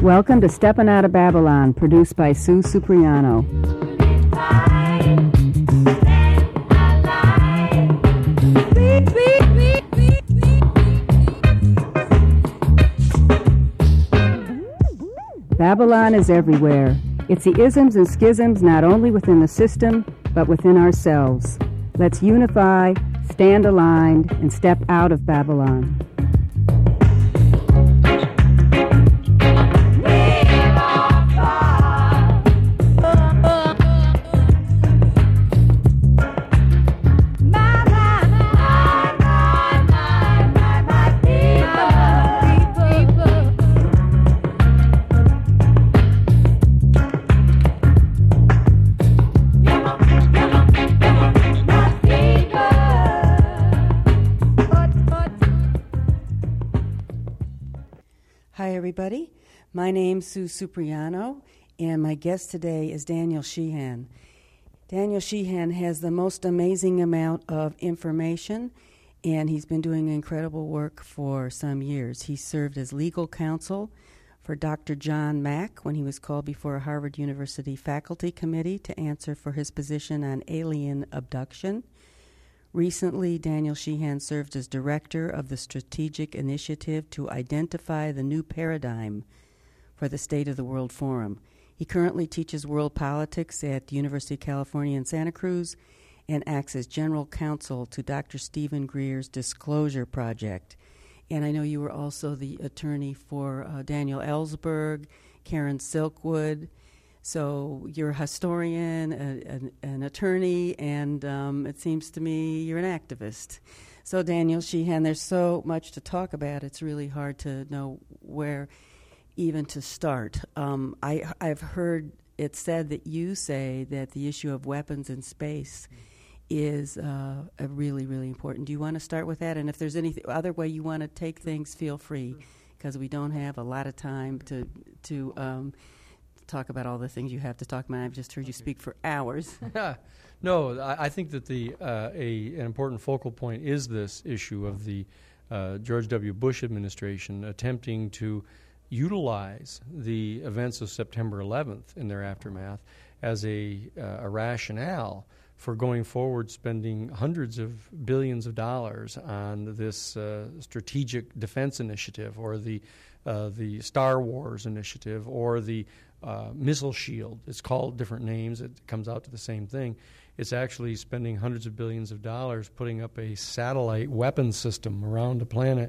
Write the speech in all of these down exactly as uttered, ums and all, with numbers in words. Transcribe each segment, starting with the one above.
Welcome to Steppin' Out of Babylon, produced by Sue Supriano. Babylon is everywhere. It's the isms and schisms not only within the system, but within ourselves. Let's unify, stand aligned, and step out of Babylon. Everybody. My name's Sue Supriano, and my guest today is Daniel Sheehan. Daniel Sheehan has the most amazing amount of information, and he's been doing incredible work for some years. He served as legal counsel for Doctor John Mack when he was called before a Harvard University faculty committee to answer for his position on alien abduction. Recently, Daniel Sheehan served as director of the Strategic Initiative to Identify the New Paradigm for the State of the World Forum. He currently teaches world politics at the University of California in Santa Cruz and acts as general counsel to Doctor Stephen Greer's Disclosure Project. And I know you were also the attorney for uh, Daniel Ellsberg, Karen Silkwood. So you're a historian, a, an, an attorney, and um, it seems to me you're an activist. So Daniel Sheehan, there's so much to talk about, it's really hard to know where even to start. Um, I, I've heard it said that you say that the issue of weapons in space is uh, a really, really important. Do you want to start with that? And if there's any th- other way you want to take things, feel free, because we don't have a lot of time to to um, talk about all the things you have to talk about. I've just heard you speak for hours. Yeah. No, I, I think that the uh, a an important focal point is this issue of the uh, George W. Bush administration attempting to utilize the events of September eleventh in their aftermath as a, uh, a rationale for going forward spending hundreds of billions of dollars on this uh, strategic defense initiative or the uh, the Star Wars initiative or the uh, missile shield. It's called different names. It comes out to the same thing. It's actually spending hundreds of billions of dollars putting up a satellite weapons system around the planet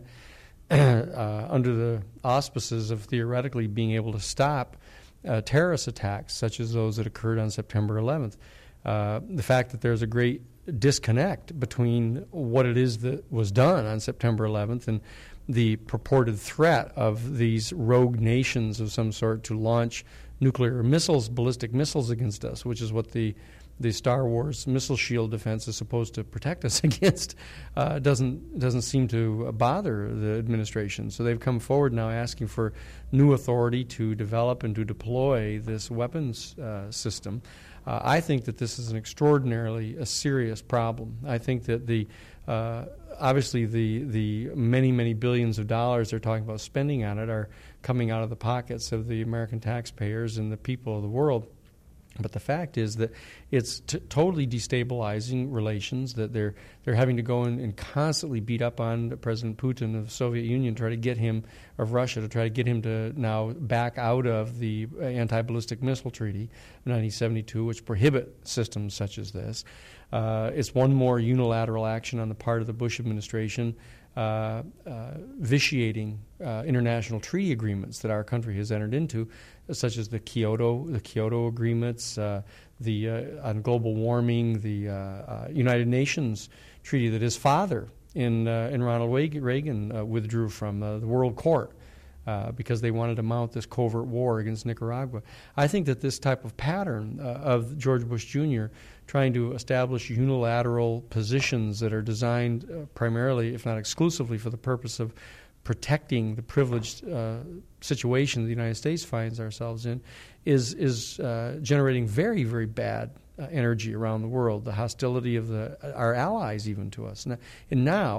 uh, under the auspices of theoretically being able to stop uh, terrorist attacks such as those that occurred on September eleventh. Uh, the fact that there's a great disconnect between what it is that was done on September eleventh and the purported threat of these rogue nations of some sort to launch nuclear missiles, ballistic missiles against us, which is what the the Star Wars missile shield defense is supposed to protect us against, uh, doesn't doesn't seem to bother the administration. So they've come forward now asking for new authority to develop and to deploy this weapons uh, system. Uh, I think that this is an extraordinarily a serious problem. I think that the uh, obviously the the many many billions of dollars they're talking about spending on it are coming out of the pockets of the American taxpayers and the people of the world. But the fact is that it's t- totally destabilizing relations, that they're they're having to go in and constantly beat up on President Putin of the Soviet Union, try to get him, of Russia, to try to get him to now back out of the anti-ballistic missile treaty of nineteen seventy-two, which prohibit systems such as this. Uh, it's one more unilateral action on the part of the Bush administration, Uh, uh, vitiating uh, international treaty agreements that our country has entered into, such as the Kyoto, the Kyoto agreements, uh, the uh, on global warming, the uh, uh, United Nations treaty that his father in uh, in Ronald Reagan uh, withdrew from uh, the World Court uh, because they wanted to mount this covert war against Nicaragua. I think that this type of pattern uh, of George Bush Junior trying to establish unilateral positions that are designed uh, primarily, if not exclusively, for the purpose of protecting the privileged uh, situation the United States finds ourselves in, is is uh, generating very, very bad uh, energy around the world. The hostility of the our allies, even to us, and now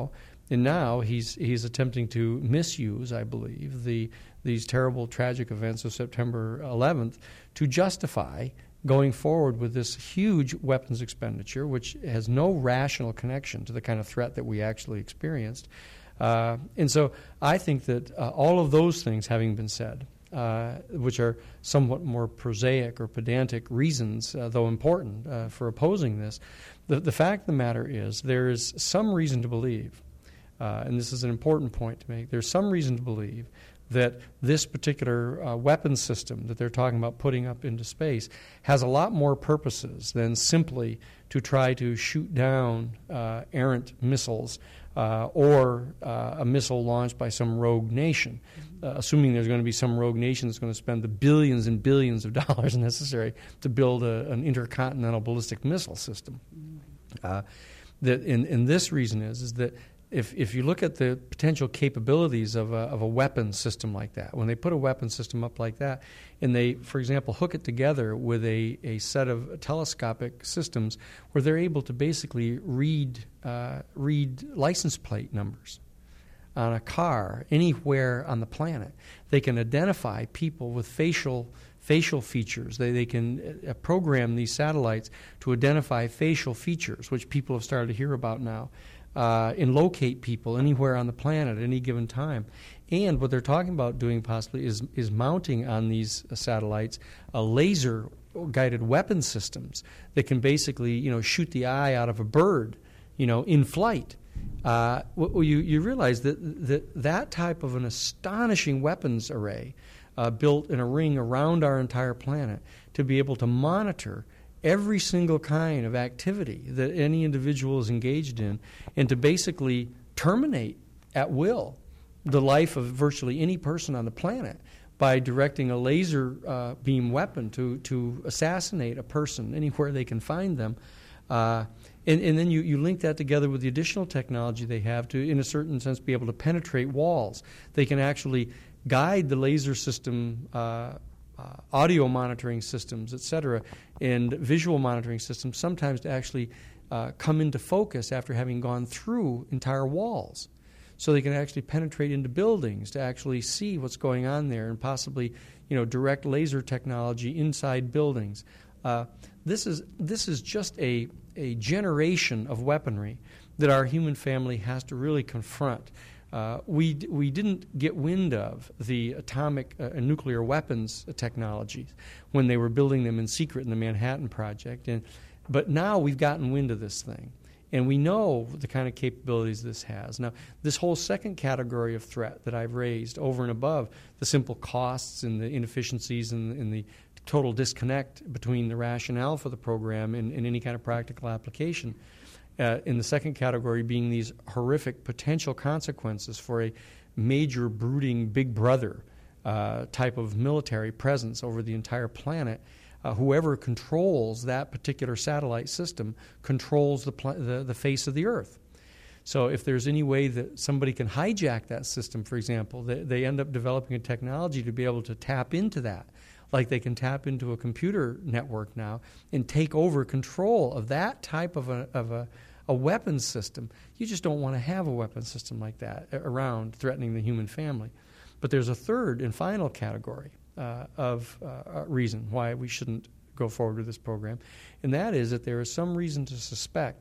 And now he's he's attempting to misuse, I believe, the these terrible, tragic events of September eleventh to justify going forward with this huge weapons expenditure, which has no rational connection to the kind of threat that we actually experienced. Uh, and so I think that uh, all of those things having been said, uh, which are somewhat more prosaic or pedantic reasons, uh, though important, uh, for opposing this, the, the fact of the matter is there is some reason to believe, uh, and this is an important point to make, there's some reason to believe that this particular uh, weapons system that they're talking about putting up into space has a lot more purposes than simply to try to shoot down uh, errant missiles uh, or uh, a missile launched by some rogue nation, uh, assuming there's going to be some rogue nation that's going to spend the billions and billions of dollars necessary to build a, an intercontinental ballistic missile system. Uh, that, and, and this reason is, is that If if you look at the potential capabilities of a, of a weapon system like that, when they put a weapon system up like that, and they, for example, hook it together with a, a set of telescopic systems where they're able to basically read uh, read license plate numbers on a car anywhere on the planet, they can identify people with facial facial features. They they can uh, program these satellites to identify facial features, which people have started to hear about now. Uh, and locate people anywhere on the planet at any given time. And what they're talking about doing possibly is is mounting on these uh, satellites uh, laser-guided weapon systems that can basically, you know, shoot the eye out of a bird, you know, in flight. Uh, well, you you realize that that that type of an astonishing weapons array uh, built in a ring around our entire planet to be able to monitor every single kind of activity that any individual is engaged in, and to basically terminate at will the life of virtually any person on the planet by directing a laser uh, beam weapon to, to assassinate a person anywhere they can find them. Uh, and, and then you, you link that together with the additional technology they have to, in a certain sense, be able to penetrate walls. They can actually guide the laser system uh, Uh, audio monitoring systems, et cetera, and visual monitoring systems sometimes to actually uh, come into focus after having gone through entire walls. So they can actually penetrate into buildings to actually see what's going on there and possibly, you know, direct laser technology inside buildings. Uh, this is this is just a, a generation of weaponry that our human family has to really confront. Uh, we d- we didn't get wind of the atomic uh, and nuclear weapons technologies when they were building them in secret in the Manhattan Project, and but now we've gotten wind of this thing, and we know the kind of capabilities this has. Now, this whole second category of threat that I've raised over and above the simple costs and the inefficiencies and, and the total disconnect between the rationale for the program and, and any kind of practical application. Uh, in the second category being these horrific potential consequences for a major brooding big brother uh, type of military presence over the entire planet. Uh, whoever controls that particular satellite system controls the, pl- the the face of the Earth. So if there's any way that somebody can hijack that system, for example, they, they end up developing a technology to be able to tap into that, like they can tap into a computer network now and take over control of that type of a of a, a weapons system. You just don't want to have a weapons system like that around threatening the human family. But there's a third and final category uh, of uh, reason why we shouldn't go forward with this program, and that is that there is some reason to suspect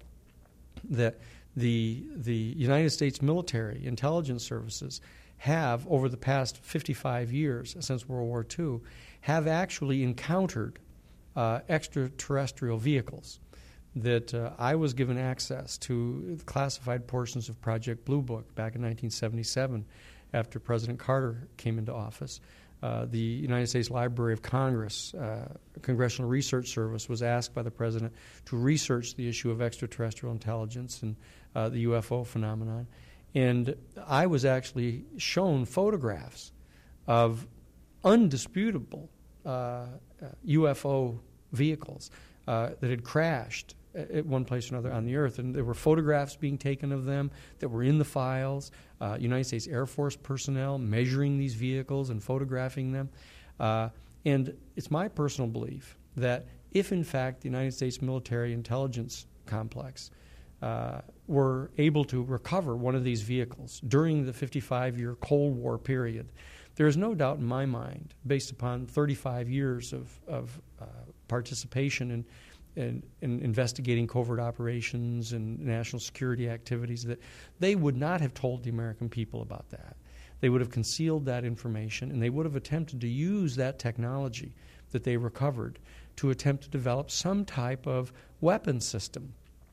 that the the United States military intelligence services have, over the past fifty-five years, since World War Two, have actually encountered uh, extraterrestrial vehicles. That uh, I was given access to classified portions of Project Blue Book back in nineteen seventy-seven after President Carter came into office. Uh, the United States Library of Congress, uh, Congressional Research Service, was asked by the President to research the issue of extraterrestrial intelligence and uh, the U F O phenomenon. And I was actually shown photographs of undisputable uh, uh, U F O vehicles uh, that had crashed at one place or another on the Earth. And there were photographs being taken of them that were in the files, uh, United States Air Force personnel measuring these vehicles and photographing them. Uh, and it's my personal belief that if, in fact, the United States military intelligence complex uh, were able to recover one of these vehicles during the fifty-five-year Cold War period, there is no doubt in my mind, based upon thirty-five years of, of uh, participation in, in, in investigating covert operations and national security activities, that they would not have told the American people about that. They would have concealed that information, and they would have attempted to use that technology that they recovered to attempt to develop some type of weapon system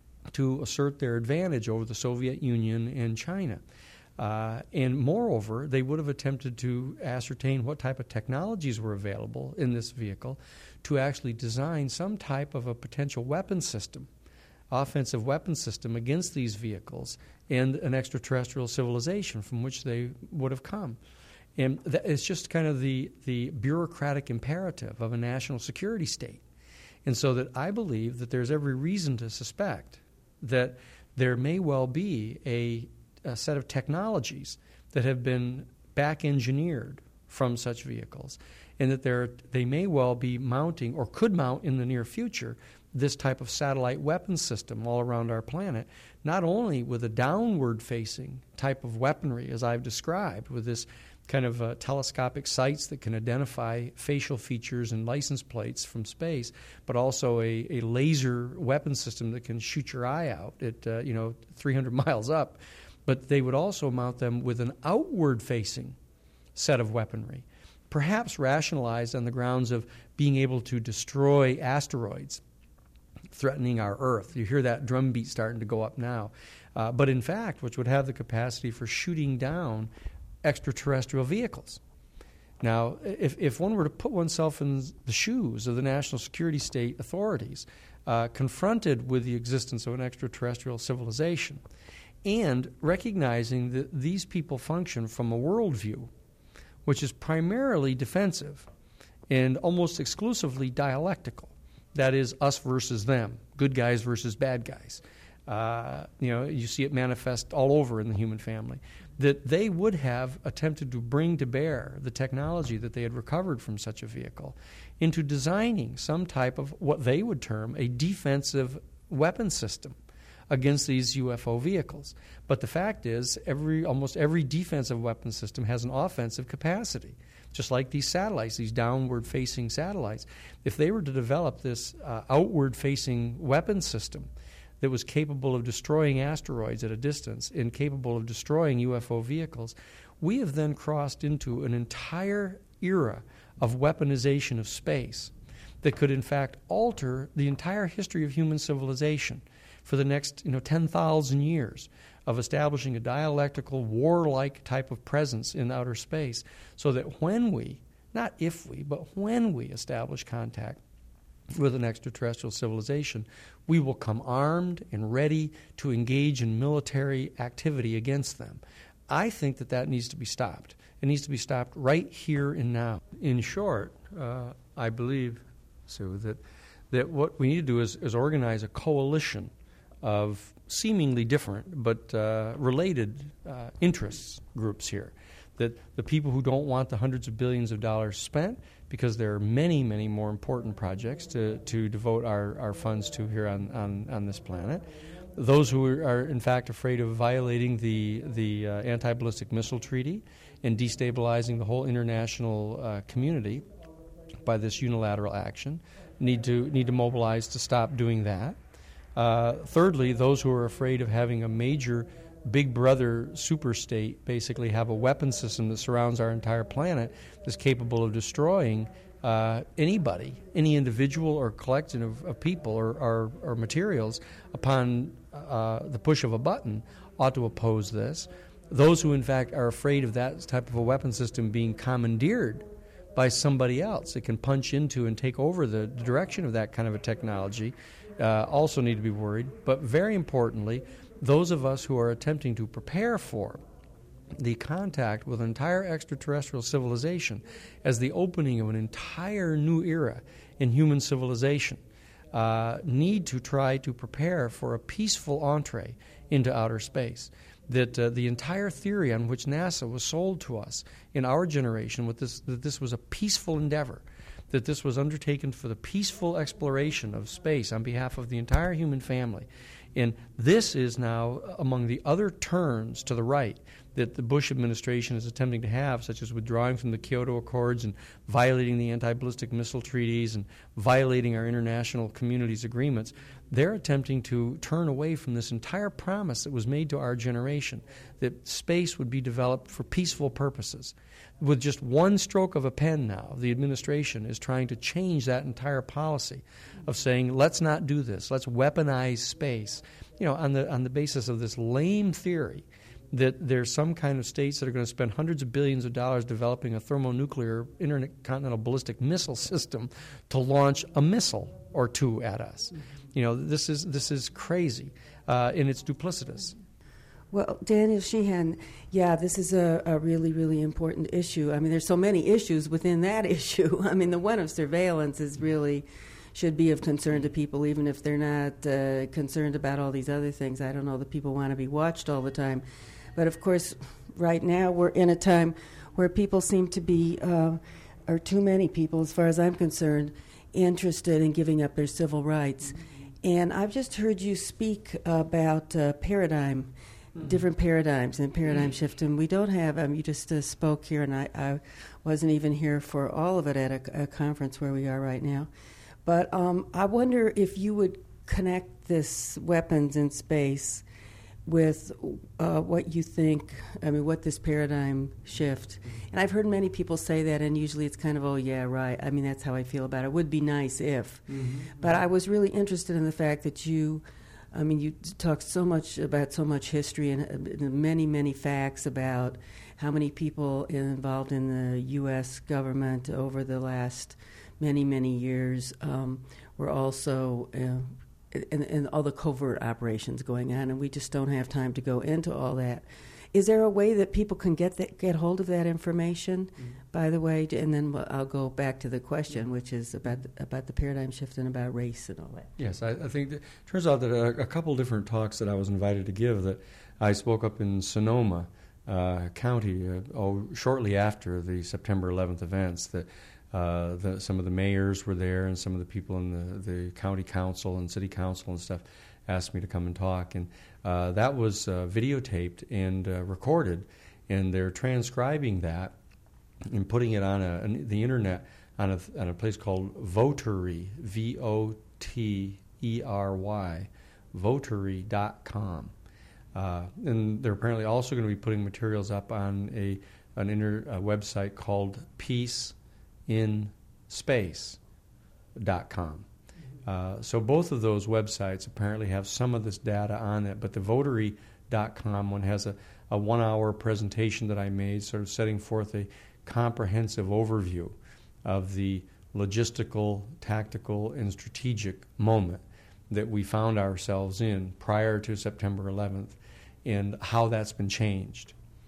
to assert their advantage over the Soviet Union and China. Uh, and moreover, they would have attempted to ascertain what type of technologies were available in this vehicle to actually design some type of a potential weapon system, offensive weapon system against these vehicles and an extraterrestrial civilization from which they would have come. And that, it's just kind of the, the bureaucratic imperative of a national security state. And so that I believe that there's every reason to suspect that there may well be a, a set of technologies that have been back-engineered from such vehicles, and that there, they may well be mounting, or could mount in the near future, this type of satellite weapon system all around our planet, not only with a downward-facing type of weaponry, as I've described, with this kind of uh, telescopic sights that can identify facial features and license plates from space, but also a, a laser weapon system that can shoot your eye out at uh, you know three hundred miles up. But they would also mount them with an outward-facing set of weaponry, perhaps rationalized on the grounds of being able to destroy asteroids threatening our Earth. You hear that drumbeat starting to go up now. Uh, but in fact, which would have the capacity for shooting down extraterrestrial vehicles. Now, if, if one were to put oneself in the shoes of the national security state authorities, uh, confronted with the existence of an extraterrestrial civilization, and recognizing that these people function from a worldview which is primarily defensive and almost exclusively dialectical, that is, us versus them, good guys versus bad guys. Uh, you know, you see it manifest all over in the human family, that they would have attempted to bring to bear the technology that they had recovered from such a vehicle into designing some type of what they would term a defensive weapon system against these U F O vehicles. But the fact is, every almost every defensive weapon system has an offensive capacity, just like these satellites, these downward-facing satellites. If they were to develop this uh, outward-facing weapon system that was capable of destroying asteroids at a distance and capable of destroying U F O vehicles, we have then crossed into an entire era of weaponization of space that could in fact alter the entire history of human civilization for the next you know, ten thousand years of establishing a dialectical, warlike type of presence in outer space, so that when we, not if we, but when we establish contact with an extraterrestrial civilization, we will come armed and ready to engage in military activity against them. I think that that needs to be stopped. It needs to be stopped right here and now. In short, uh, I believe, Sue, that, that what we need to do is, is organize a coalition of seemingly different but uh, related uh, interests groups here. That the people who don't want the hundreds of billions of dollars spent, because there are many, many more important projects to, to devote our, our funds to here on, on, on this planet. Those who are, are in fact afraid of violating the, the uh, anti-ballistic missile treaty and destabilizing the whole international uh, community by this unilateral action need to need to mobilize to stop doing that. Uh, thirdly, those who are afraid of having a major big brother superstate basically have a weapon system that surrounds our entire planet that's capable of destroying uh, anybody, any individual or collection of, of people or, or, or materials upon uh, the push of a button, ought to oppose this. Those who in fact are afraid of that type of a weapon system being commandeered by somebody else that can punch into and take over the, the direction of that kind of a technology uh, also need to be worried. But very importantly, those of us who are attempting to prepare for the contact with an entire extraterrestrial civilization as the opening of an entire new era in human civilization uh, need to try to prepare for a peaceful entree into outer space. That uh, the entire theory on which NASA was sold to us in our generation, with this, that this was a peaceful endeavor, that this was undertaken for the peaceful exploration of space on behalf of the entire human family, And this is now among the other turns to the right that the Bush administration is attempting to have, such as withdrawing from the Kyoto Accords and violating the anti-ballistic missile treaties and violating our international community's agreements. They're attempting to turn away from this entire promise that was made to our generation, that space would be developed for peaceful purposes. With just one stroke of a pen now, the administration is trying to change that entire policy of saying, let's not do this. Let's weaponize space, you know, on the on the basis of this lame theory that there's some kind of states that are going to spend hundreds of billions of dollars developing a thermonuclear intercontinental ballistic missile system to launch a missile or two at us. Mm-hmm. You know, this is this is crazy, uh, and it's duplicitous. Well, Daniel Sheehan, yeah, this is a, a really, really important issue. I mean, there's so many issues within that issue. I mean, the one of surveillance is really should be of concern to people, even if they're not uh, concerned about all these other things. I don't know that people want to be watched all the time. But, of course, right now we're in a time where people seem to be, uh, or too many people, as far as I'm concerned, interested in giving up their civil rights. And I've just heard you speak about uh, paradigm, mm-hmm. different paradigms and paradigm mm-hmm. shift. And we don't have, um, you just uh, spoke here, and I, I wasn't even here for all of it at a, a conference where we are right now. But um, I wonder if you would connect this weapons in space with uh, what you think, I mean, what this paradigm shift. And I've heard many people say that, and usually it's kind of, oh, yeah, right. I mean, that's how I feel about it. It would be nice if. Mm-hmm. But I was really interested in the fact that you, I mean, you talked so much about so much history and, uh, many, many facts about how many people involved in the U S government over the last many, many years um, were also uh, And, and all the covert operations going on, and we just don't have time to go into all that. Is there a way that people can get that, get hold of that information, mm-hmm. by the way? And then I'll go back to the question, which is about the, about the paradigm shift and about race and all that. Yes, I, I think it turns out that a, a couple different talks that I was invited to give, that I spoke up in Sonoma uh, County uh, oh, shortly after the September eleventh events, that Uh, the, some of the mayors were there, and some of the people in the, the county council and city council and stuff asked me to come and talk. And uh, that was uh, videotaped and uh, recorded, and they're transcribing that and putting it on, a, on the internet on a, on a place called Votery, V O T E R Y, votery dot com. Uh, and they're apparently also going to be putting materials up on a an inter, a website called Peace in space dot com. Uh, so both of those websites apparently have some of this data on it, but the votery dot com one has a, a one-hour presentation that I made, sort of setting forth a comprehensive overview of the logistical, tactical, and strategic moment that we found ourselves in prior to September eleventh, and how that's been changed.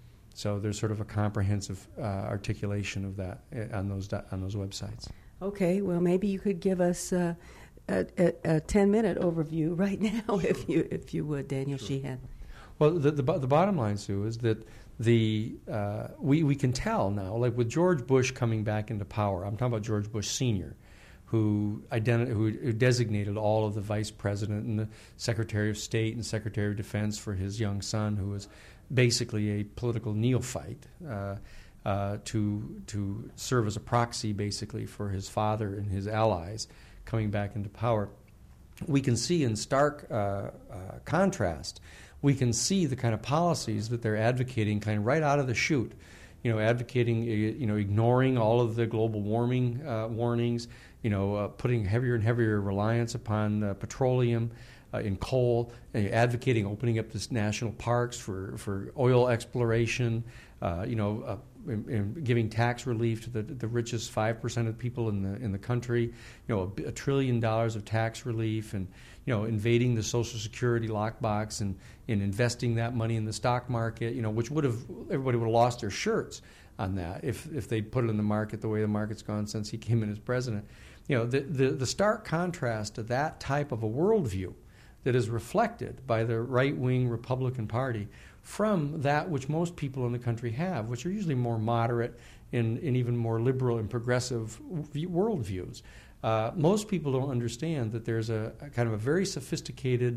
So there's sort of a comprehensive uh, articulation of that on those on those websites. Okay, well, maybe you could give us uh, a, a, a ten-minute overview right now, if you if you would, Daniel sure. Sheehan. Well, the, the the bottom line, Sue, is that the uh, we we can tell now, like with George Bush coming back into power. I'm talking about George Bush Senior, who identi- who, who designated all of the vice president and the Secretary of State and Secretary of Defense for his young son, who was basically a political neophyte, uh, uh, to to serve as a proxy, basically, for his father and his allies coming back into power. We can see in stark uh, uh, contrast, we can see the kind of policies that they're advocating kind of right out of the chute. You know, advocating, you know, ignoring all of the global warming uh, warnings, you know, uh, putting heavier and heavier reliance upon uh, petroleum, Uh, in coal, uh, advocating opening up this national parks for, for oil exploration, uh, you know, uh, in, in giving tax relief to the, the richest five percent of people in the in the country, you know, a, a trillion dollars of tax relief, and you know, invading the Social Security lockbox and, and investing that money in the stock market, you know, which would have everybody would have lost their shirts on that if if they'd put it in the market the way the market's gone since he came in as president. You know, the the, the stark contrast to that type of a worldview that is reflected by the right-wing Republican Party from that which most people in the country have, which are usually more moderate and, and even more liberal and progressive v- worldviews. Uh, most people don't understand that there's a, a kind of a very sophisticated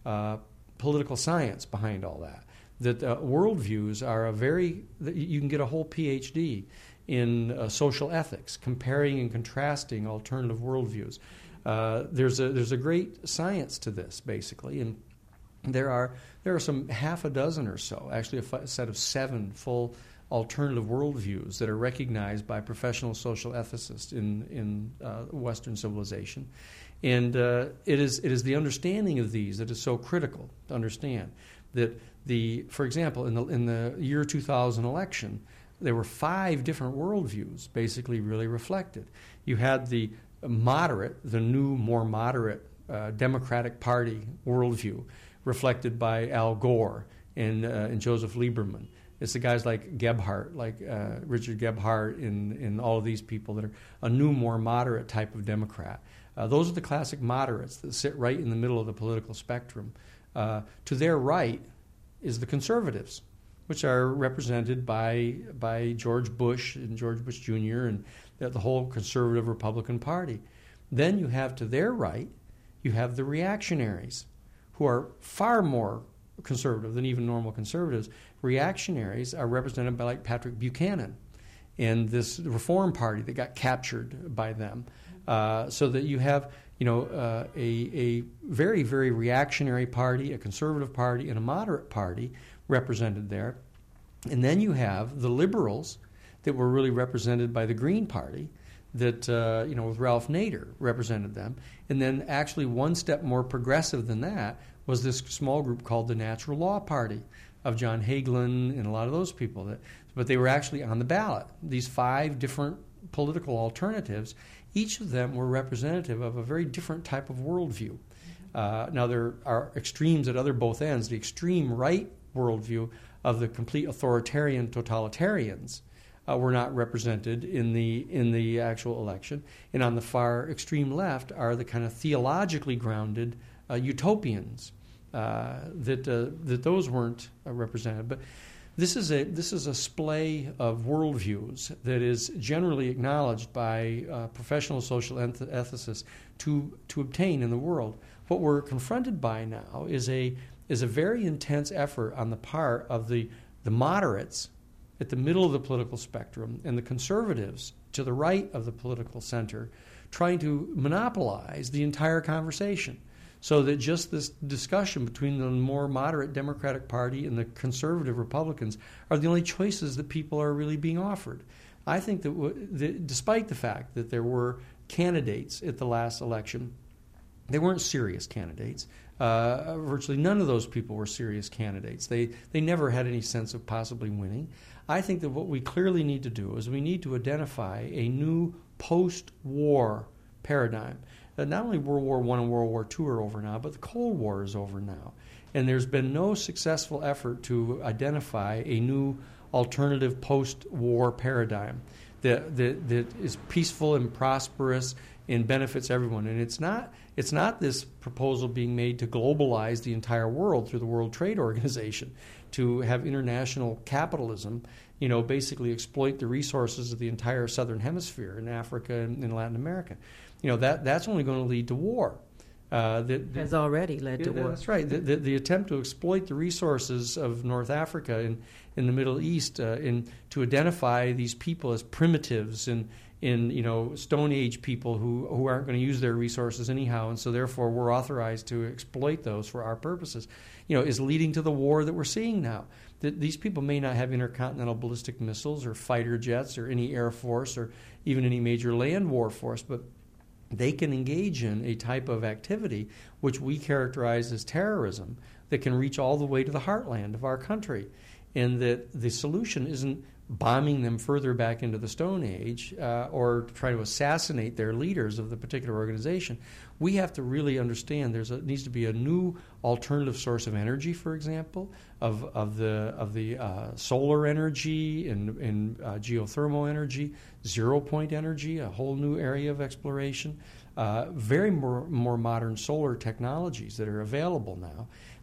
uh, political science behind all that. That uh, worldviews are a very, you can get a whole P H D in uh, social ethics, comparing and contrasting alternative worldviews. Uh, there's a there's a great science to this, basically, and there are there are some half a dozen or so, actually a f- set of seven full alternative worldviews that are recognized by professional social ethicists in in uh, Western civilization, and uh, it is it is the understanding of these that is so critical to understand. That the, for example, in the in the year two thousand election, there were five different worldviews basically really reflected. You had the moderate, the new, more moderate uh, Democratic Party worldview, reflected by Al Gore and uh, and Joseph Lieberman. It's the guys like Gebhardt, like uh, Richard Gebhardt, and, and all of these people that are a new, more moderate type of Democrat. Uh, those are the classic moderates that sit right in the middle of the political spectrum. Uh, to their right is the conservatives, which are represented by by George Bush and George Bush Junior and the, the whole conservative Republican Party. Then you have to their right, you have the reactionaries, who are far more conservative than even normal conservatives. Reactionaries are represented by like Patrick Buchanan and this Reform Party that got captured by them. Uh, so that you have, you know, uh, a, a very, very reactionary party, a conservative party, and a moderate party represented there. And then you have the liberals that were really represented by the Green Party that, uh, you know, with Ralph Nader represented them. And then actually one step more progressive than that was this small group called the Natural Law Party of John Hagelin and a lot of those people. That, but they were actually on the ballot. These five different political alternatives, each of them were representative of a very different type of worldview. Uh, now, there are extremes at other both ends. The extreme right worldview of the complete authoritarian totalitarians uh, were not represented in the in the actual election. And on the far extreme left are the kind of theologically grounded uh, utopians uh, that uh, that those weren't uh, represented. But This is a this is a splay of worldviews that is generally acknowledged by uh, professional social eth- ethicists to to obtain in the world. What we're confronted by now is a is a very intense effort on the part of the the moderates at the middle of the political spectrum and the conservatives to the right of the political center, trying to monopolize the entire conversation. So that just this discussion between the more moderate Democratic Party and the conservative Republicans are the only choices that people are really being offered. I think that, w- that despite the fact that there were candidates at the last election, they weren't serious candidates. Uh, virtually none of those people were serious candidates. They they never had any sense of possibly winning. I think that what we clearly need to do is we need to identify a new post-war paradigm. Uh, not only World War One and World War Two are over now, but the Cold War is over now. And there's been no successful effort to identify a new alternative post-war paradigm that, that that is peaceful and prosperous and benefits everyone. And it's not it's not this proposal being made to globalize the entire world through the World Trade Organization, to have international capitalism, you know, basically exploit the resources of the entire Southern Hemisphere in Africa and in Latin America. You know, that that's only going to lead to war. Uh, the, the, Has already led to yeah, war. That's right. The, the, the attempt to exploit the resources of North Africa and in the Middle East, uh, in to identify these people as primitives and in you know Stone Age people who who aren't going to use their resources anyhow, and so therefore we're authorized to exploit those for our purposes, you know, is leading to the war that we're seeing now. That these people may not have intercontinental ballistic missiles or fighter jets or any air force or even any major land war force, but they can engage in a type of activity which we characterize as terrorism that can reach all the way to the heartland of our country. And that the solution isn't bombing them further back into the Stone Age uh, or to try to assassinate their leaders of the particular organization. We have to really understand there's a, needs to be a new alternative source of energy, for example, of of the of the uh, solar energy and, and uh, geothermal energy, zero point energy, a whole new area of exploration, uh, very more more modern solar technologies that are available now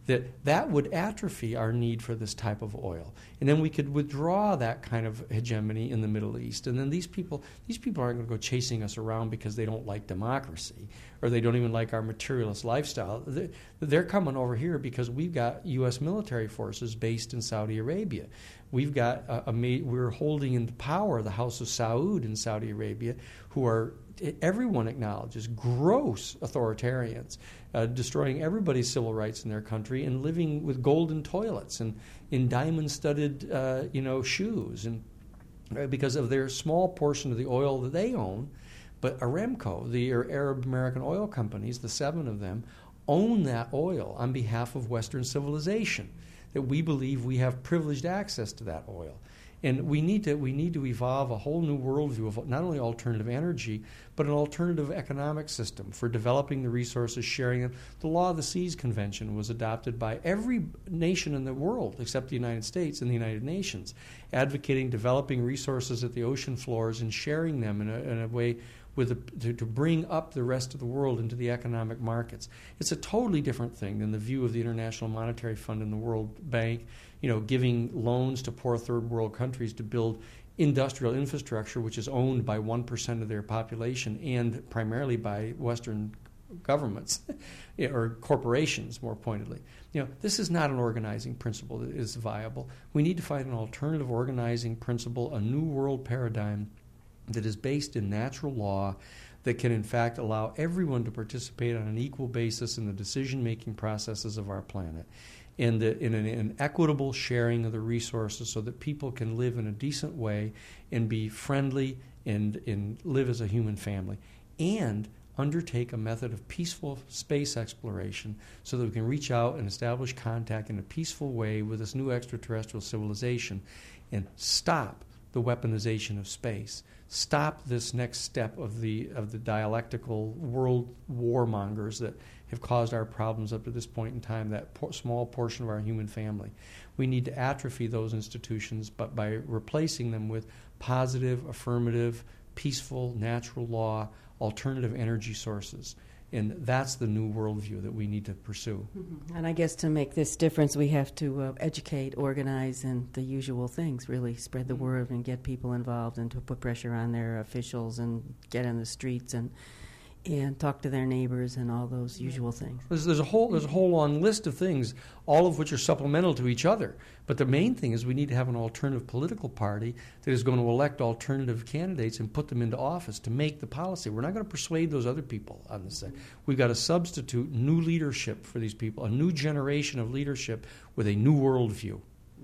that that would atrophy our need for this type of oil. And then we could withdraw that kind of hegemony in the Middle East. And then these people these people aren't going to go chasing us around because they don't like democracy or they don't even like our materialist lifestyle. They're coming over here because we've got U S military forces based in Saudi Arabia. We've got a, a we're holding in power the House of Saud in Saudi Arabia, who are, everyone acknowledges, gross authoritarians, uh, destroying everybody's civil rights in their country and living with golden toilets and in diamond-studded, uh, you know, shoes, and uh, because of their small portion of the oil that they own. But Aramco, the Arab American oil companies, the seven of them, own that oil on behalf of Western civilization. That we believe we have privileged access to that oil. And we need to we need to evolve a whole new worldview of not only alternative energy, but an alternative economic system for developing the resources, sharing them. The Law of the Seas Convention was adopted by every nation in the world except the United States and the United Nations, advocating developing resources at the ocean floors and sharing them in a, in a way with a, to, to bring up the rest of the world into the economic markets. It's a totally different thing than the view of the International Monetary Fund and the World Bank, you know, giving loans to poor third world countries to build industrial infrastructure, which is owned by one percent of their population and primarily by Western governments or corporations, more pointedly. You know, this is not an organizing principle that is viable. We need to find an alternative organizing principle, a new world paradigm that is based in natural law, that can in fact allow everyone to participate on an equal basis in the decision-making processes of our planet, and the, in an, an equitable sharing of the resources so that people can live in a decent way and be friendly and, and live as a human family, and undertake a method of peaceful space exploration so that we can reach out and establish contact in a peaceful way with this new extraterrestrial civilization and stop the weaponization of space. Stop this next step of the of the dialectical world warmongers that have caused our problems up to this point in time, that po- small portion of our human family. We need to atrophy those institutions, but by replacing them with positive, affirmative, peaceful, natural law, alternative energy sources. And that's the new worldview that we need to pursue. Mm-hmm. And I guess to make this difference, we have to uh, educate, organize, and the usual things, really spread the word and get people involved and to put pressure on their officials and get in the streets and and talk to their neighbors and all those usual things. There's, there's a whole there's a whole long list of things, all of which are supplemental to each other. But the main thing is we need to have an alternative political party that is going to elect alternative candidates and put them into office to make the policy. We're not going to persuade those other people on this thing. We've got to substitute new leadership for these people, a new generation of leadership with a new worldview.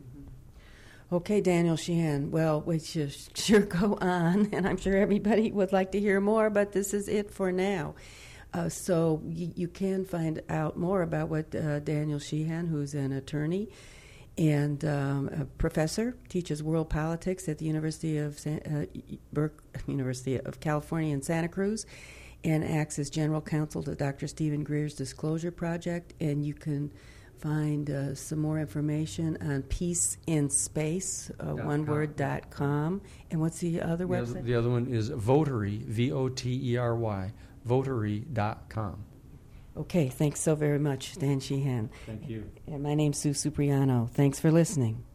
Okay, Daniel Sheehan. Well, we should sure go on, and I'm sure everybody would like to hear more, but this is it for now. Uh, so y- you can find out more about what uh, Daniel Sheehan, who's an attorney and um, a professor, teaches world politics at the University of San- uh, Berk- University of California in Santa Cruz, and acts as general counsel to Doctor Stephen Greer's Disclosure Project. And you can find uh, some more information on Peace in Space, uh, one word, dot com. And what's the other the website? Other, the other one is Votery, V O T E R Y, votery dot com. Okay, thanks so very much, Dan Sheehan. Thank you. And my name's Sue Supriano. Thanks for listening.